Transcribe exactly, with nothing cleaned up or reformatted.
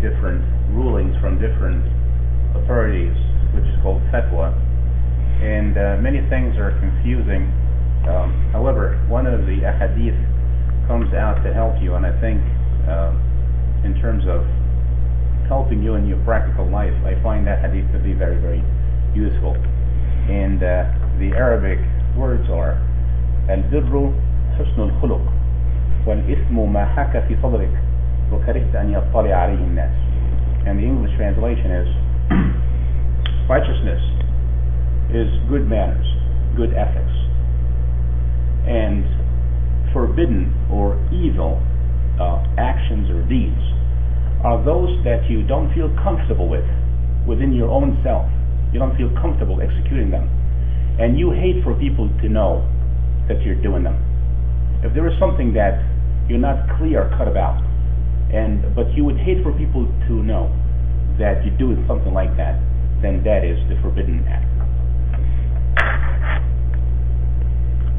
different rulings from different authorities, which is called fatwa, and uh, many things are confusing. Um, however, one of the ahadith comes out to help you, and I think uh, in terms of helping you in your practical life, I find that hadith to be very, very useful. And uh, the Arabic words are البر حسن الخلق والإثم ما حك في صدرك وكرهت أن يطلع عليه الناس. And the English translation is righteousness is good manners, good ethics, and forbidden or evil uh, actions or deeds are those that you don't feel comfortable with within your own self. You don't feel comfortable executing them, and you hate for people to know that you're doing them. If there is something that you're not clear cut about, and but you would hate for people to know that you're doing something like that, then that is the forbidden act.